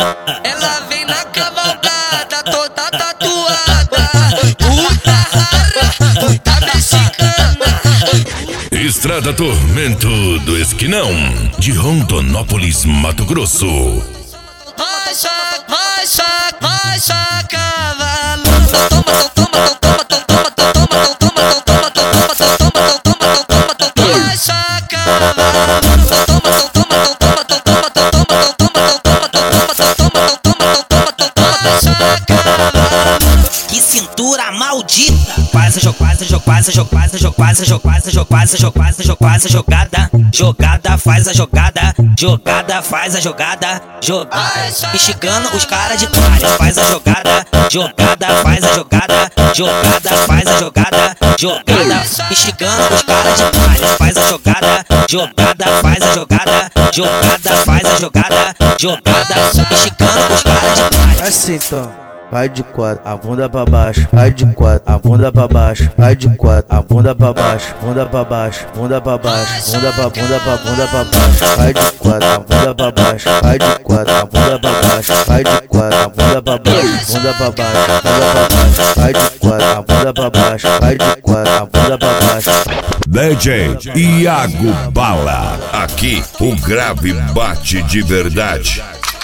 Ela vem na cavalgada, toda tatuada. Puta rara, puta mexicana. Estrada Tormento do Esquinão, de Rondonópolis, Mato Grosso. Rocha, rocha, rocha, cavalo. Toma, toma, toma, toma, toma, toma, toma, toma, toma, toma, toma, toma, toma, toma, rocha, cavalo. Toma, toma, toma, toma, toma, toma, toma, toma, toma, rocha, cavalo. Que cintura maldita! Faz a jogada, faz a jogada, jogada, faz a jogada, jogada, faz a jogada, jogada. Mexicano, os caras de trás, faz a jogada, jogada, faz a jogada, jogada, faz a jogada, jogada. Mexicano, os caras de trás, faz a jogada, jogada, faz a jogada, jogada, faz a jogada, jogada. Mexicano, os caras de trás. Assim então. Vai de quatro, a bunda pra baixo, vai de quatro, a bunda pra baixo, vai de quatro, a bunda pra baixo, bunda pra baixo, bunda pra baixo, bunda pra baixo, vai de quatro, a bunda pra baixo, vai de quatro, a bunda pra baixo, vai de quatro, a bunda pra baixo, bunda pra baixo, bunda pra baixo, vai de quatro, a bunda pra baixo, vai de quatro, a bunda pra baixo. DJ Iago Bala, aqui o grave bate de verdade.